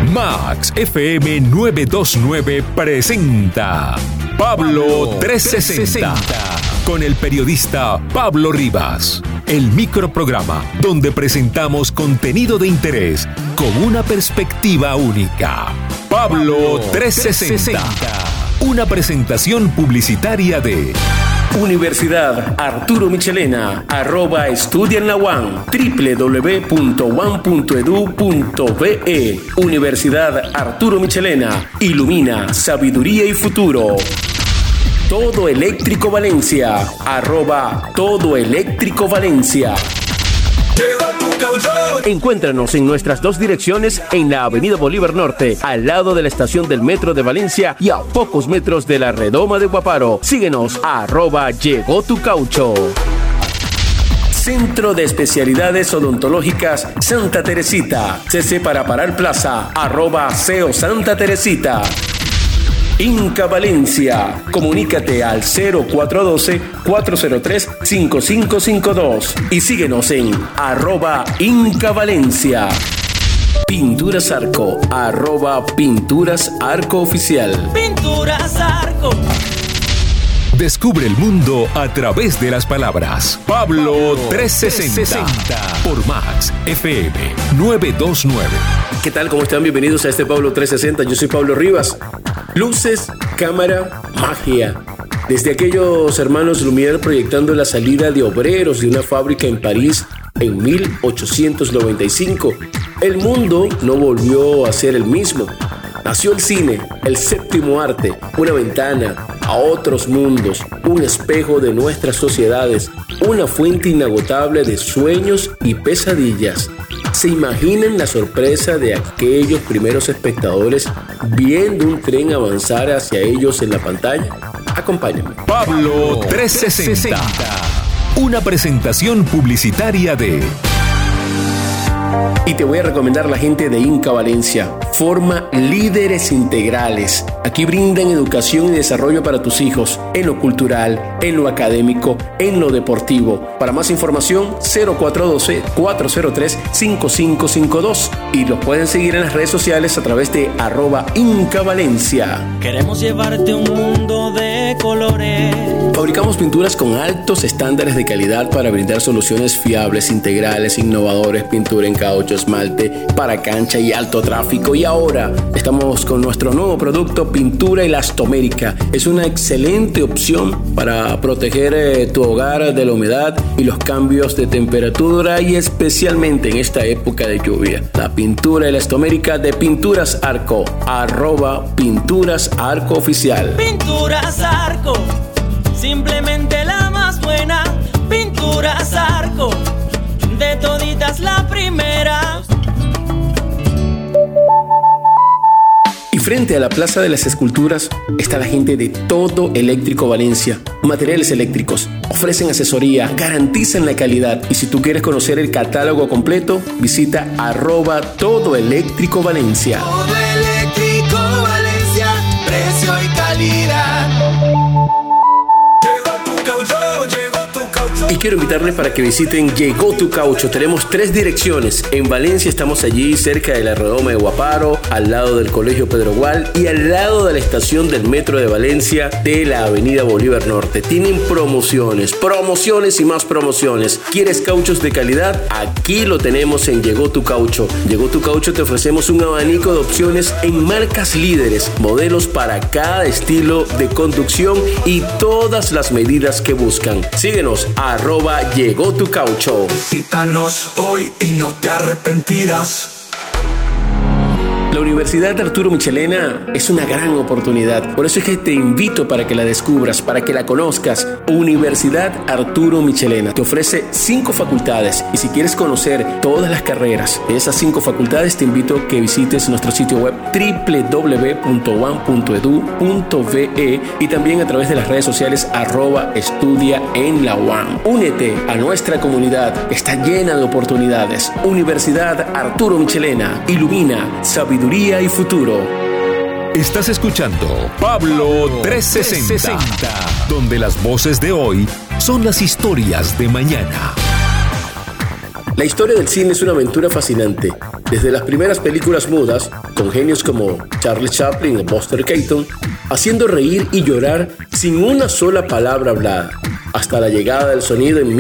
Max FM 929 presenta Pablo 360 con el periodista Pablo Rivas. El microprograma donde presentamos contenido de interés con una perspectiva única. Pablo 360. Una presentación publicitaria de Universidad Arturo Michelena, @estudia en la UAM, www.uam.edu.be. Universidad Arturo Michelena, ilumina sabiduría y futuro. Todo Eléctrico Valencia, @Todo Eléctrico Valencia. Encuéntranos en nuestras dos direcciones en la Avenida Bolívar Norte, al lado de la estación del Metro de Valencia y a pocos metros de la Redoma de Guaparo. Síguenos @Llegó tu Caucho. Centro de Especialidades Odontológicas Santa Teresita. CC para Parar Plaza, @CEO Santa Teresita. Inca Valencia. Comunícate al 0412-403-5552 y síguenos en @Inca Valencia. Pinturas Arco, @Pinturas Arco Oficial. Pinturas Arco. Descubre el mundo a través de las palabras. Pablo 360 por Max FM 929. ¿Qué tal? ¿Cómo están? Bienvenidos a este Pablo 360. Yo soy Pablo Rivas. Luces, cámara, magia. Desde aquellos hermanos Lumière proyectando la salida de obreros de una fábrica en París en 1895, el mundo no volvió a ser el mismo. Nació el cine, el séptimo arte, una ventana a otros mundos, un espejo de nuestras sociedades, una fuente inagotable de sueños y pesadillas. ¿Se imaginan la sorpresa de aquellos primeros espectadores viendo un tren avanzar hacia ellos en la pantalla? Acompáñenme. Pablo 360. Una presentación publicitaria de... Y te voy a recomendar la gente de Inca Valencia. Forma líderes integrales. Aquí brindan educación y desarrollo para tus hijos en lo cultural, en lo académico, en lo deportivo. Para más información, 0412-403-5552. Y los pueden seguir en las redes sociales a través de @Inca Valencia. Queremos llevarte un mundo de colores. Fabricamos pinturas con altos estándares de calidad para brindar soluciones fiables, integrales, innovadores, pintura en caucho, esmalte, para cancha y alto tráfico. Y ahora estamos con nuestro nuevo producto, pintura elastomérica. Es una excelente opción para proteger tu hogar de la humedad y los cambios de temperatura, y especialmente en esta época de lluvia. La pintura elastomérica de Pinturas Arco, @Pinturas Arco Oficial. Pinturas Arco, simplemente la más buena. Pinturas Arco, de toditas la primera. Y frente a la Plaza de las Esculturas está la gente de Todo Eléctrico Valencia. Materiales eléctricos. Ofrecen asesoría, garantizan la calidad. Y si tú quieres conocer el catálogo completo, visita @Todo Eléctrico Valencia. Todo Eléctrico Valencia, precio y calidad. Y quiero invitarles para que visiten Llegó tu Caucho. Tenemos 3 direcciones. En Valencia estamos allí cerca de la Redoma de Guaparo, al lado del Colegio Pedro Gual y al lado de la estación del Metro de Valencia de la Avenida Bolívar Norte. Tienen promociones y más promociones. ¿Quieres cauchos de calidad? Aquí lo tenemos en Llegó tu Caucho. Llegó tu Caucho te ofrecemos un abanico de opciones en marcas líderes, modelos para cada estilo de conducción y todas las medidas que buscan. Síguenos @Llegó tu Caucho. Visítanos hoy y no te arrepentirás. La Universidad Arturo Michelena es una gran oportunidad. Por eso es que te invito para que la descubras, para que la conozcas. Universidad Arturo Michelena te ofrece 5 facultades. Y si quieres conocer todas las carreras de esas 5 facultades, te invito a que visites nuestro sitio web www.uam.edu.be y también a través de las redes sociales @estudia en la UAM. Únete a nuestra comunidad. Está llena de oportunidades. Universidad Arturo Michelena. Ilumina sabiduría y futuro. Estás escuchando Pablo 360, donde las voces de hoy son las historias de mañana. La historia del cine es una aventura fascinante, desde las primeras películas mudas, con genios como Charlie Chaplin o Buster Keaton, haciendo reír y llorar sin una sola palabra hablada, hasta la llegada del sonido en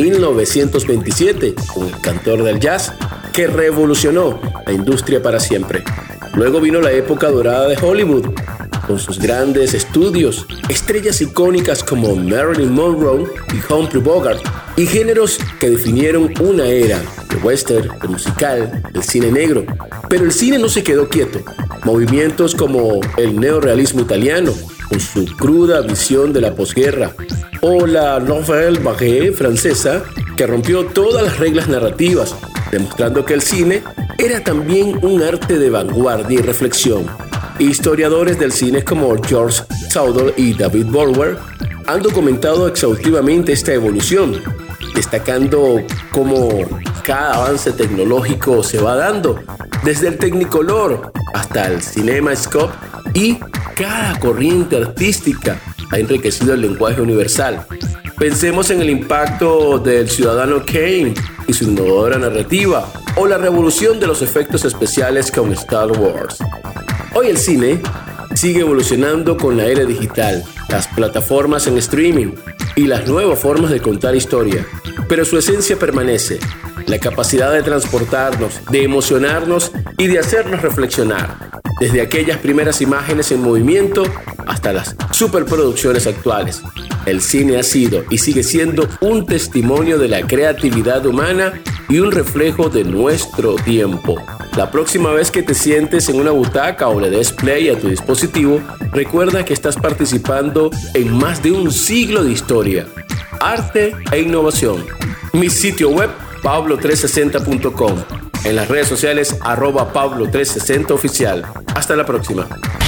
1927, con El Cantor del Jazz, que revolucionó la industria para siempre. Luego vino la época dorada de Hollywood, con sus grandes estudios, estrellas icónicas como Marilyn Monroe y Humphrey Bogart, y géneros que definieron una era, el western, el musical, el cine negro. Pero el cine no se quedó quieto. Movimientos como el neorrealismo italiano, con su cruda visión de la posguerra, o la Nouvelle Vague francesa, que rompió todas las reglas narrativas, demostrando que el cine era también un arte de vanguardia y reflexión. Historiadores del cine como George Saudel y David Bower han documentado exhaustivamente esta evolución, destacando cómo cada avance tecnológico se va dando, desde el Technicolor hasta el CinemaScope, y cada corriente artística ha enriquecido el lenguaje universal. Pensemos en el impacto del Ciudadano Kane y su innovadora narrativa, o la revolución de los efectos especiales con Star Wars. Hoy el cine sigue evolucionando con la era digital, las plataformas en streaming y las nuevas formas de contar historia, pero su esencia permanece: la capacidad de transportarnos, de emocionarnos y de hacernos reflexionar, desde aquellas primeras imágenes en movimiento hasta las superproducciones actuales. El cine ha sido y sigue siendo un testimonio de la creatividad humana y un reflejo de nuestro tiempo. La próxima vez que te sientes en una butaca o le des play a tu dispositivo, recuerda que estás participando en más de un siglo de historia, arte e innovación. Mi sitio web, pablo360.com. En las redes sociales, @pablo360oficial. Hasta la próxima.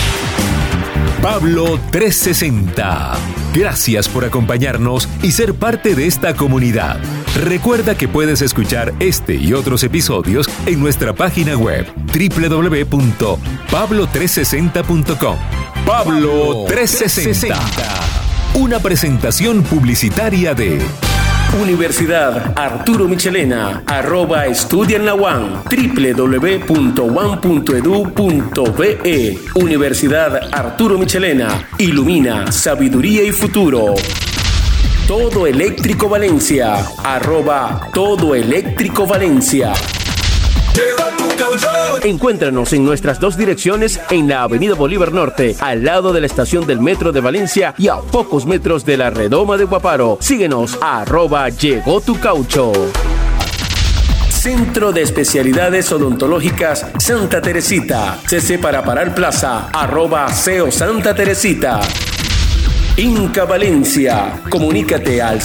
Pablo 360. Gracias por acompañarnos y ser parte de esta comunidad. Recuerda que puedes escuchar este y otros episodios en nuestra página web www.pablo360.com. Pablo 360. Una presentación publicitaria de Universidad Arturo Michelena, @estudia en la UAM, www.uam.edu.be. Universidad Arturo Michelena, ilumina sabiduría y futuro. Todo Eléctrico Valencia, @Todo Eléctrico Valencia. Encuéntranos en nuestras dos direcciones en la Avenida Bolívar Norte, al lado de la estación del Metro de Valencia y a pocos metros de la Redoma de Guaparo. Síguenos @Llegó tu Caucho. Centro de Especialidades Odontológicas Santa Teresita. CC para Parar Plaza, @CEO Santa Teresita. Inca Valencia. Comunícate al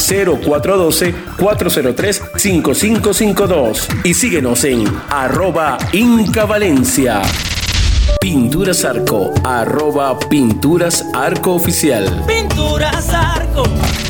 0412-403-5552 y síguenos en @Inca Valencia. Pinturas Arco, @Pinturas Arco Oficial. Pinturas Arco.